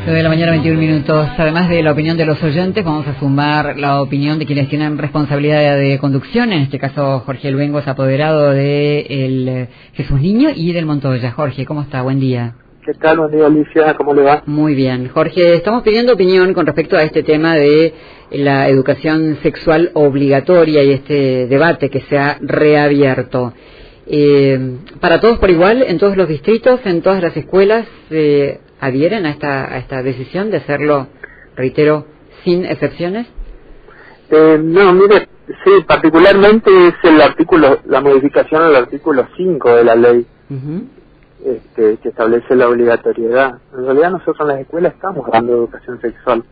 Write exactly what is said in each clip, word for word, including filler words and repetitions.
nueve de la mañana, veintiún minutos. Además de la opinión de los oyentes, vamos a sumar la opinión de quienes tienen responsabilidad de conducción. En este caso, Jorge Luengo es apoderado de el Jesús Niño y del Montoya. Jorge, ¿cómo está? Buen día. ¿Qué tal? Buen día, Alicia. ¿Cómo le va? Muy bien. Jorge, estamos pidiendo opinión con respecto a este tema de la educación sexual obligatoria y este debate que se ha reabierto. Eh, ¿Para todos por igual, en todos los distritos, en todas las escuelas, eh, adhieren a esta, a esta decisión de hacerlo, reitero, sin excepciones? Eh, no, mire, sí, particularmente es el artículo, la modificación al artículo cinco de la ley, uh-huh. este, que establece la obligatoriedad. En realidad nosotros en las escuelas estamos dando educación sexual.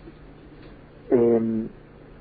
Eh,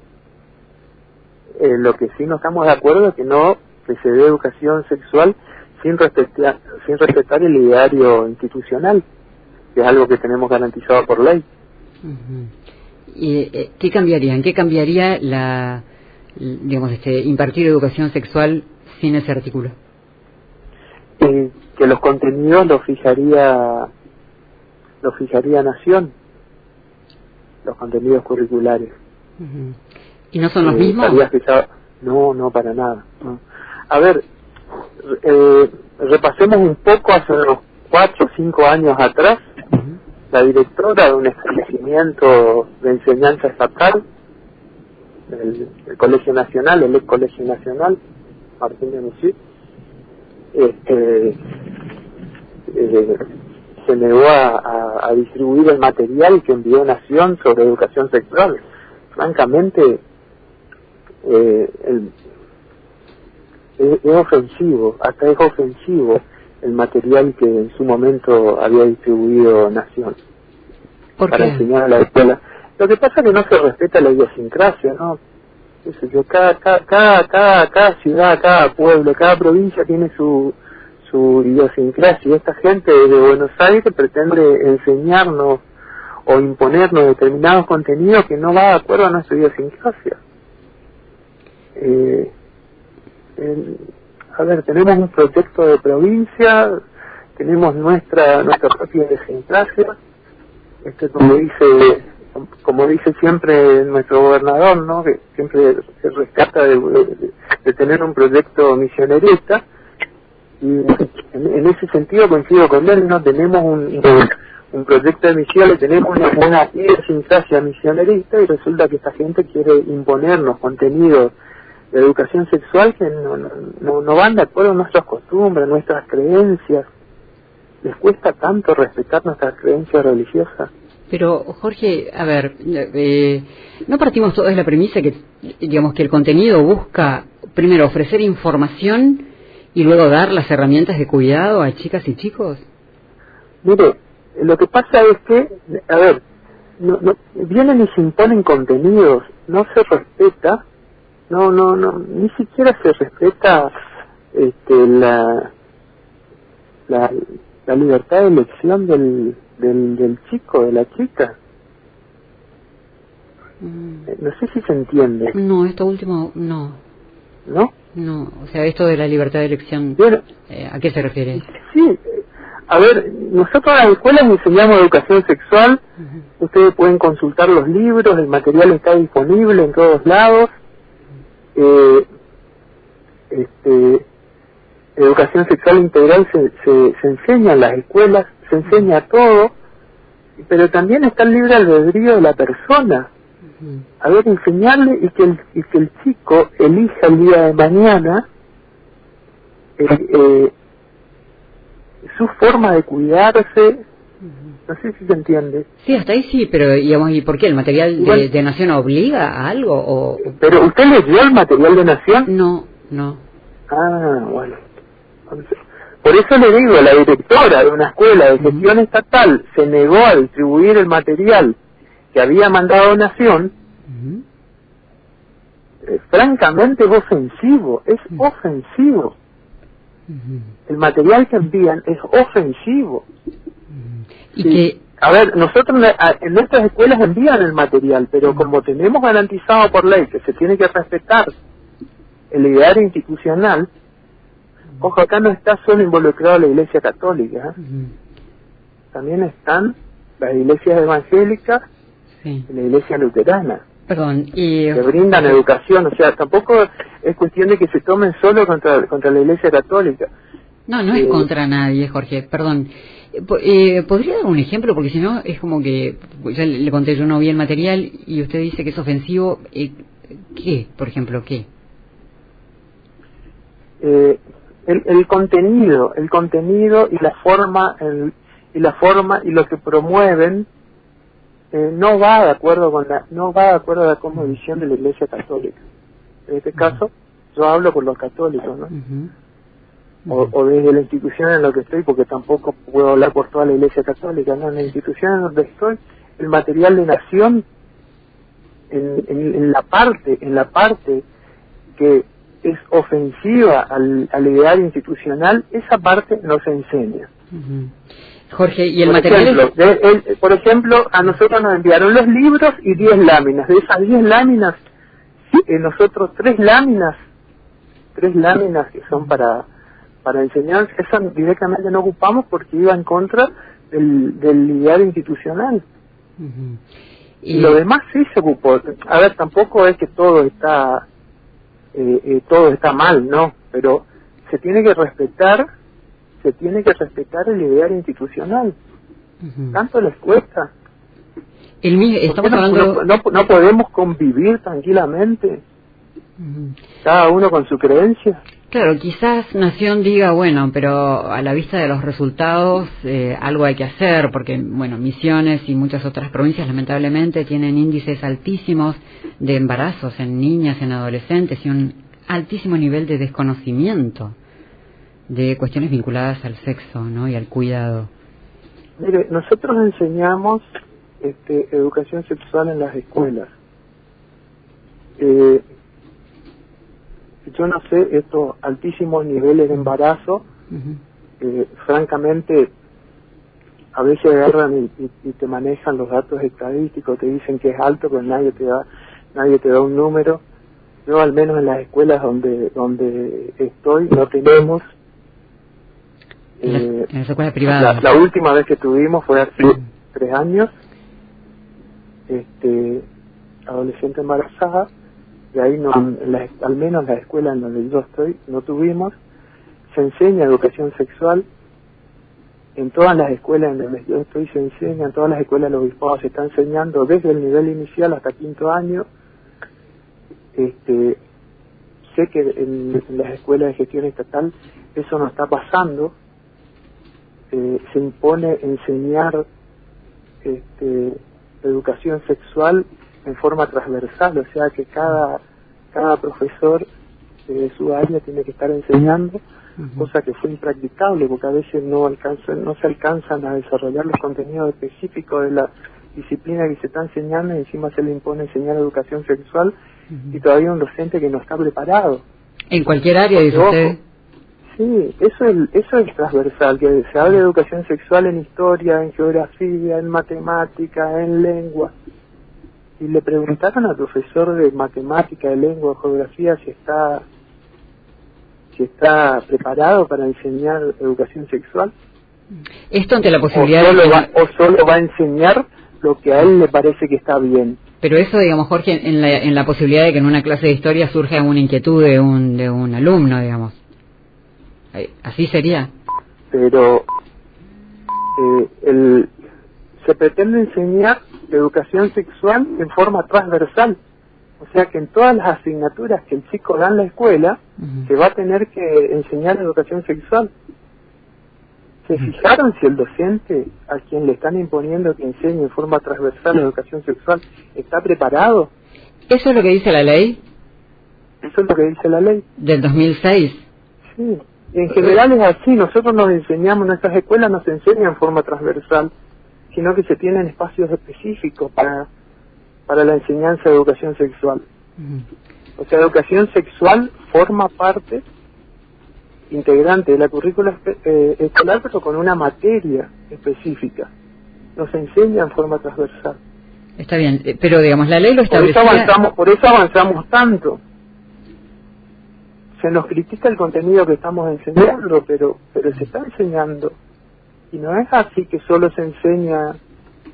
eh, lo que sí no estamos de acuerdo es que no que se dé educación sexual sin respetar, sin respetar el ideario institucional, que es algo que tenemos garantizado por ley. Uh-huh. ¿Y eh, qué cambiaría? ¿En qué cambiaría la, digamos, este, impartir educación sexual sin ese artículo? Eh, que los contenidos los fijaría, los fijaría Nación, los contenidos curriculares. Uh-huh. ¿Y no son los eh, mismos? Fijado, no, no, para nada. No. A ver, eh, repasemos un poco hace unos cuatro o cinco años atrás. Uh-huh. La directora de un establecimiento de enseñanza estatal, el, el Colegio Nacional, el ex Colegio Nacional, Martín de Musí, este, eh, se negó a, a, a distribuir el material que envió Nación sobre educación sexual. Francamente, eh, el, es, es ofensivo, hasta es ofensivo el material que en su momento había distribuido Nación para enseñar a la escuela. Lo que pasa es que no se respeta la idiosincrasia, ¿no? Eso, yo, cada, cada, cada, cada, cada ciudad, cada pueblo, cada provincia tiene su su idiosincrasia, y esta gente de Buenos Aires pretende enseñarnos o imponernos determinados contenidos que no va de acuerdo a nuestra idiosincrasia. Eh, el, a ver, tenemos un proyecto de provincia, tenemos nuestra nuestra propia idiosincrasia, este, como dice como dice siempre nuestro gobernador, ¿no? Que siempre se rescata de, de, de tener un proyecto misionerista, y en, en ese sentido coincido con él, no tenemos un, un proyecto de misiones, tenemos una, una idiosincrasia misionerista, y resulta que esta gente quiere imponernos contenidos de educación sexual que no, no, no van de acuerdo a nuestras costumbres, nuestras creencias. Les cuesta tanto respetar nuestras creencias religiosas. Pero, Jorge, a ver, eh, ¿no partimos todos de la premisa que, digamos, que el contenido busca, primero, ofrecer información y luego dar las herramientas de cuidado a chicas y chicos? Mire, lo que pasa es que, a ver, no, no, vienen y se imponen contenidos, no se respeta, no, no, no, ni siquiera se respeta este, la, la, la libertad de elección del, del, del chico, de la chica. Mm. No sé si se entiende. No, esto último, no. ¿No? No, o sea, esto de la libertad de elección, eh, ¿a qué se refiere? Sí, a ver, nosotros en las escuelas enseñamos educación sexual, uh-huh. Ustedes pueden consultar los libros, el material está disponible en todos lados, eh, este, educación sexual integral se, se, se enseña en las escuelas, se enseña todo, pero también está el libre albedrío de la persona. A ver, enseñarle y que el, y que el chico elija el día de mañana eh, eh, su forma de cuidarse. No sé si se entiende. Sí, hasta ahí sí, pero digamos, ¿y por qué? ¿El material de, de Nación obliga a algo? O... ¿Pero usted leyó el material de Nación? No, no. Ah, bueno. Por eso le digo, la directora de una escuela de gestión uh-huh. estatal se negó a distribuir el material que había mandado Nación. Uh-huh. eh, francamente es ofensivo, es uh-huh. ofensivo. Uh-huh. El material que envían es ofensivo. Uh-huh. ¿Y sí. que... A ver, nosotros en nuestras escuelas envían el material, pero uh-huh. como tenemos garantizado por ley que se tiene que respetar el ideario institucional, uh-huh. ojo, acá no está solo involucrado la Iglesia Católica, ¿eh? Uh-huh. también están las iglesias evangélicas sí. y la iglesia luterana. Perdón, y... que brindan educación, o sea, tampoco es cuestión de que se tomen solo contra, contra la iglesia católica. No, no es eh, contra nadie, Jorge, perdón. Eh, ¿Podría dar un ejemplo? Porque si no, es como que, ya le conté, yo no vi el material y usted dice que es ofensivo. Eh, ¿Qué, por ejemplo, qué? Eh, el, el contenido, el contenido y la forma, el, y la forma y lo que promueven eh, no va de acuerdo con la, no va de acuerdo a la cosmovisión de la Iglesia Católica. En este caso, yo hablo por los católicos, ¿no? Uh-huh. O, o desde la institución en la que estoy, porque tampoco puedo hablar por toda la Iglesia Católica, ¿no? En la institución en donde estoy, el material de nación, en, en, en la parte, en la parte que es ofensiva al, al ideal institucional, esa parte no se enseña. Uh-huh. Jorge, y el por material... Ejemplo, de, el, por ejemplo, a nosotros nos enviaron los libros y diez láminas. De esas diez láminas, sí, eh, nosotros tres láminas, tres láminas que son para para enseñar, esas directamente no ocupamos porque iba en contra del, del ideal institucional. Uh-huh. Y... y lo demás sí se ocupó. A ver, tampoco es que todo está eh, eh, todo está mal, ¿no? Pero se tiene que respetar, se tiene que respetar el ideal institucional. Uh-huh. Tanto les cuesta. El mío, estamos no, hablando... no, no, no podemos convivir tranquilamente, uh-huh. cada uno con su creencia. Claro, quizás Nación diga, bueno, pero a la vista de los resultados eh, algo hay que hacer, porque, bueno, Misiones y muchas otras provincias lamentablemente tienen índices altísimos de embarazos en niñas, en adolescentes y un altísimo nivel de desconocimiento de cuestiones vinculadas al sexo, ¿no? Y al cuidado. Mire, nosotros enseñamos este, educación sexual en las escuelas. Eh, Yo no sé, estos altísimos niveles de embarazo, uh-huh. eh, francamente, a veces agarran y, y, y te manejan los datos estadísticos, te dicen que es alto, pero nadie te da, nadie te da un número. Yo, al menos en las escuelas donde donde estoy, no tenemos. Eh, en las escuelas privadas. La, la última vez que tuvimos fue hace uh-huh. tres años, este, adolescente embarazada. Y ahí, no, en la, al menos en la escuela en donde yo estoy, no tuvimos. Se enseña educación sexual. En todas las escuelas en donde yo estoy se enseña, en todas las escuelas los obispados se está enseñando desde el nivel inicial hasta quinto año. Este, sé que en, en las escuelas de gestión estatal eso no está pasando. Eh, se impone enseñar este, educación sexual en forma transversal, o sea que cada cada profesor de su área tiene que estar enseñando, uh-huh. cosa que fue impracticable porque a veces no alcanzan, no se alcanzan a desarrollar los contenidos específicos de la disciplina que se está enseñando y encima se le impone enseñar educación sexual uh-huh. y todavía un docente que no está preparado. En cualquier área, dice usted. Sí, eso es, eso es transversal, que se hable de educación sexual en historia, en geografía, en matemática, en lengua. Y le preguntaron al profesor de matemática, de lengua, de geografía si está si está preparado para enseñar educación sexual. Esto ante la posibilidad o solo, de... va, o solo va a enseñar lo que a él le parece que está bien. Pero eso, digamos, Jorge, en la, en la posibilidad de que en una clase de historia surja una inquietud de un de un alumno, digamos. Así sería. Pero eh, el, se pretende enseñar educación sexual en forma transversal, o sea que en todas las asignaturas que el chico da en la escuela uh-huh. se va a tener que enseñar educación sexual. ¿Se uh-huh. fijaron si el docente a quien le están imponiendo que enseñe en forma transversal educación sexual está preparado? ¿Eso es lo que dice la ley? Eso es lo que dice la ley. ¿Del dos mil seis? Sí, en general es así, nosotros nos enseñamos, en nuestras escuelas nos enseñan en forma transversal, sino que se tienen espacios específicos para para la enseñanza de educación sexual. Uh-huh. O sea, educación sexual forma parte integrante de la currícula eh, escolar, pero con una materia específica. Nos enseña en forma transversal. Está bien, pero digamos, la ley lo establecía... Por eso avanzamos, por eso avanzamos tanto. Se nos critica el contenido que estamos enseñando, pero pero se está enseñando. Y no es así que solo se enseña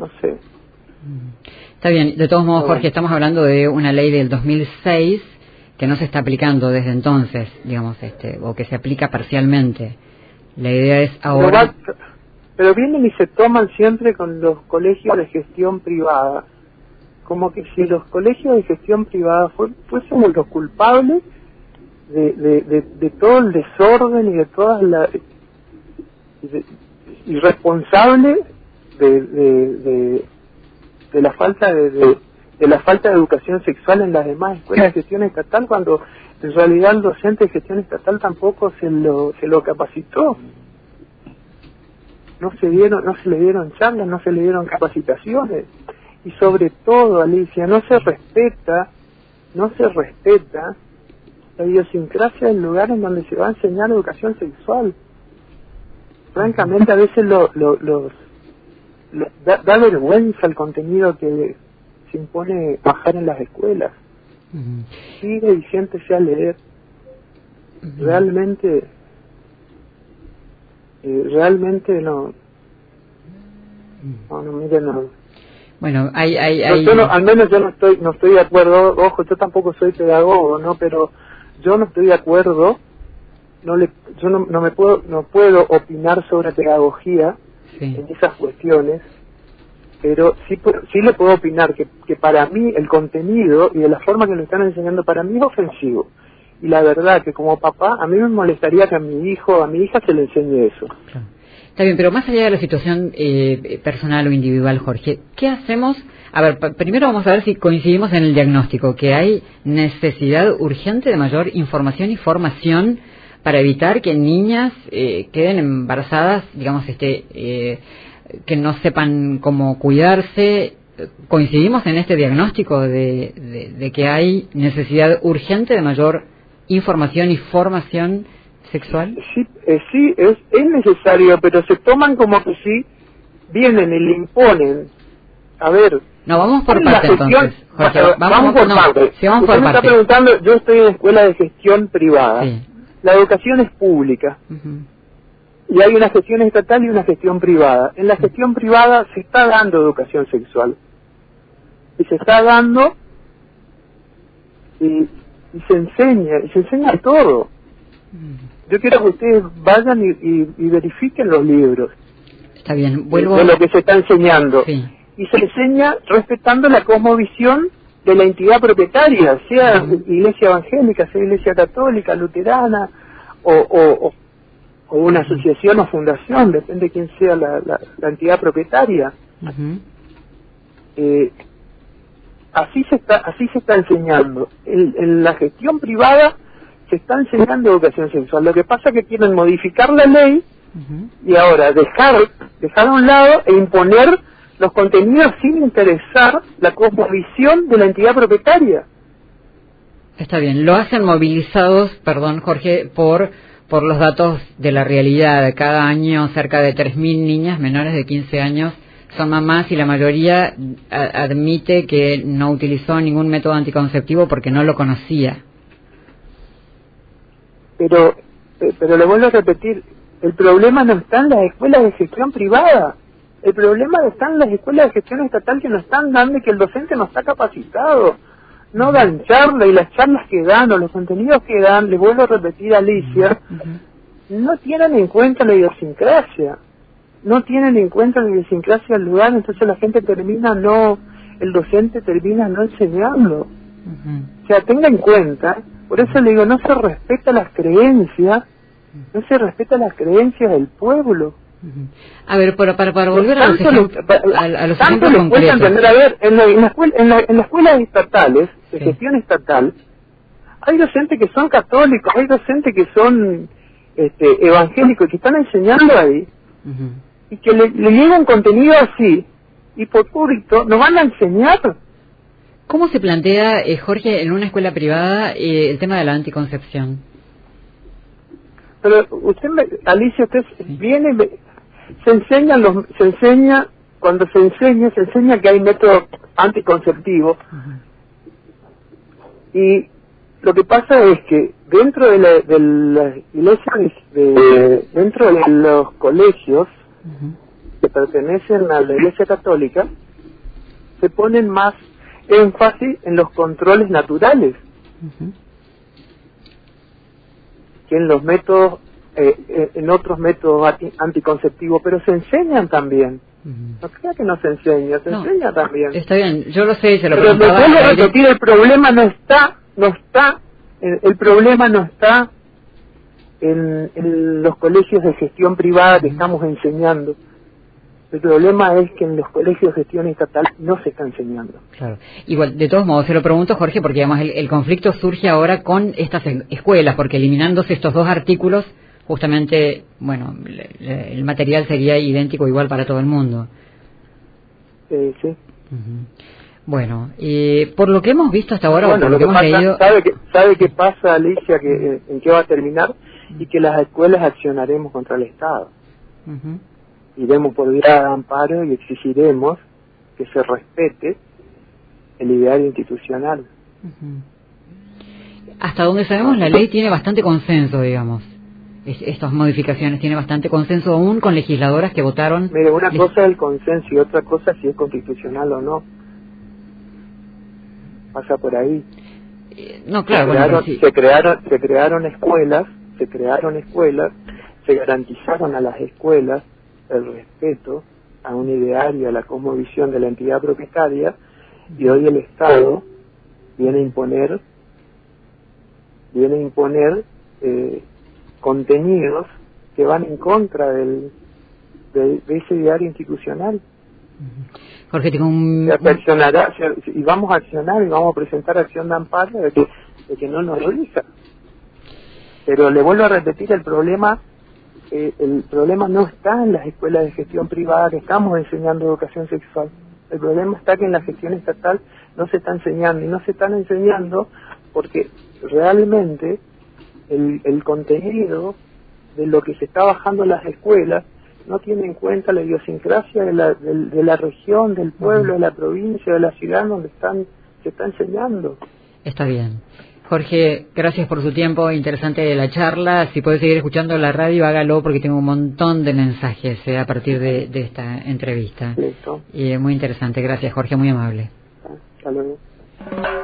no sé. Está bien, de todos modos, Jorge, estamos hablando de una ley del dos mil seis que no se está aplicando desde entonces, digamos, este, o que se aplica parcialmente. La idea es ahora... Pero, va, pero vienen y se toman siempre con los colegios de gestión privada, como que si los colegios de gestión privada fuésemos los culpables de, de, de, de todo el desorden y de todas las... irresponsable de, de, de, de la falta de, de, de la falta de educación sexual en las demás escuelas de gestión estatal, cuando en realidad el docente de gestión estatal tampoco se lo se lo capacitó, no se dieron no se le dieron charlas, no se le dieron capacitaciones, y sobre todo, Alicia, no se respeta no se respeta la idiosincrasia del lugar en donde se va a enseñar educación sexual. Francamente, a veces lo, lo, los, lo, da, da vergüenza el contenido que se impone bajar en las escuelas. Uh-huh. Sigue y siéntese a leer. Uh-huh. Realmente, eh, realmente no. No, no, mire, no. Bueno, hay, hay, hay... No, yo no, al menos yo no estoy, no estoy de acuerdo. Ojo, yo tampoco soy pedagogo, no, pero yo no estoy de acuerdo. No le, yo no, no me puedo no puedo opinar sobre pedagogía, sí, en esas cuestiones, pero sí sí le puedo opinar que, que para mí el contenido y de la forma que lo están enseñando para mí es ofensivo, y la verdad que como papá a mí me molestaría que a mi hijo a mi hija se le enseñe eso. Claro. Está bien, pero más allá de la situación eh, personal o individual, Jorge, ¿qué hacemos? A ver, p- primero vamos a ver si coincidimos en el diagnóstico, que hay necesidad urgente de mayor información y formación para evitar que niñas eh, queden embarazadas, digamos, este, eh, que no sepan cómo cuidarse. ¿Coincidimos en este diagnóstico de, de, de que hay necesidad urgente de mayor información y formación sexual? Sí, eh, sí es, es necesario, pero se toman como que sí, vienen y le imponen. A ver... No, vamos por parte entonces, Jorge, vamos, vamos por no, parte. Sí, vamos Usted por me parte. está preguntando, yo estoy en escuela de gestión privada. Sí. La educación es pública. Uh-huh. Y hay una gestión estatal y una gestión privada. En la gestión privada se está dando educación sexual. Y se está dando y, y se enseña, y se enseña todo. Yo quiero que ustedes vayan y, y, y verifiquen los libros. Está bien, vuelvo... de lo que se está enseñando. Sí. Y se enseña respetando la cosmovisión de la entidad propietaria, sea uh-huh. iglesia evangélica, sea iglesia católica, luterana, o, o, o, o una asociación o fundación, depende de quién sea la, la, la entidad propietaria. Uh-huh. Eh, así se está así se está enseñando. En, en la gestión privada se está enseñando educación sexual. Lo que pasa es que quieren modificar la ley uh-huh. y ahora dejar, dejar a un lado e imponer los contenidos sin interesar la cosmovisión de la entidad propietaria. Está bien, lo hacen movilizados, perdón Jorge, por por los datos de la realidad. Cada año cerca de tres mil niñas menores de quince años son mamás y la mayoría a, admite que no utilizó ningún método anticonceptivo porque no lo conocía. Pero, eh, pero le vuelvo a repetir, el problema no está en las escuelas de gestión privada. El problema está en las escuelas de gestión estatal que no están dando y que el docente no está capacitado. No dan charla, y las charlas que dan o los contenidos que dan, le vuelvo a repetir a Alicia, uh-huh. no tienen en cuenta la idiosincrasia. No tienen en cuenta la idiosincrasia del lugar, entonces la gente termina no, el docente termina no enseñando. Uh-huh. O sea, tenga en cuenta, por eso le digo, no se respeta las creencias, no se respeta las creencias del pueblo. A ver, para, para, para volver a los, ejemplos, a, a los tanto ejemplos concretos. Entender, a ver, en, la, en, la escuela, en, la, en las escuelas estatales, de sí. gestión estatal, hay docentes que son católicos, hay docentes que son este, evangélicos, que están enseñando ahí, uh-huh. y que le, le llegan contenido así, y por público nos van a enseñar. ¿Cómo se plantea, eh, Jorge, en una escuela privada eh, el tema de la anticoncepción? Pero usted, me, Alicia, usted sí. viene... Se enseña, los, se enseña, cuando se enseña, se enseña que hay métodos anticonceptivos. Uh-huh. Y lo que pasa es que dentro de la, de la iglesia, de, dentro de los colegios, uh-huh. que pertenecen a la Iglesia Católica se ponen más énfasis en los controles naturales uh-huh. que en los métodos, eh, en otros métodos anticonceptivos, pero se enseñan también. Uh-huh. No crea que no se enseña, se no, enseña también. Está bien, yo lo sé, se lo pero me vuelvo a repetir, el problema no está, no está, el, el problema no está en, en los colegios de gestión privada que uh-huh. estamos enseñando. El problema es que en los colegios de gestión estatal no se está enseñando. Claro. Igual, de todos modos, se lo pregunto, Jorge, porque digamos el, el conflicto surge ahora con estas escuelas, porque eliminándose estos dos artículos, justamente, bueno, le, el material sería idéntico igual para todo el mundo. Eh, sí. Uh-huh. Bueno, y por lo que hemos visto hasta ahora, bueno, por lo, lo que, que hemos pasa, leído... ¿Sabe qué sabe qué pasa, Alicia, que, en qué va a terminar? Y que las escuelas accionaremos contra el Estado. Uh-huh. Iremos por vía de amparo y exigiremos que se respete el ideario institucional. Uh-huh. Hasta donde sabemos, la ley tiene bastante consenso, digamos. Es, estas modificaciones tiene bastante consenso aún con legisladoras que votaron. Mire, una cosa es el consenso y otra cosa si es constitucional o no. Pasa por ahí. Eh, no, claro. Se crearon, bueno, sí. se crearon, se crearon escuelas, se crearon escuelas, se garantizaron a las escuelas el respeto a un ideario, a la cosmovisión de la entidad propietaria, y hoy el Estado viene a imponer viene a imponer eh, contenidos que van en contra del de, de ese ideario institucional. Jorge, tengo un... Se accionará, se, y vamos a accionar y vamos a presentar acción de amparo de que, de que no nos revisa. Pero le vuelvo a repetir, el problema Eh, el problema no está en las escuelas de gestión privada que estamos enseñando educación sexual. El problema está que en la gestión estatal no se está enseñando, y no se están enseñando porque realmente el, el contenido de lo que se está bajando en las escuelas no tiene en cuenta la idiosincrasia de la, de, de la región, del pueblo, de la provincia, de la ciudad donde están se está enseñando. Está bien. Jorge, gracias por su tiempo, interesante la charla. Si puede seguir escuchando la radio, hágalo porque tengo un montón de mensajes eh, a partir de, de esta entrevista. Listo. Y eh, muy interesante. Gracias, Jorge, muy amable. Hasta luego.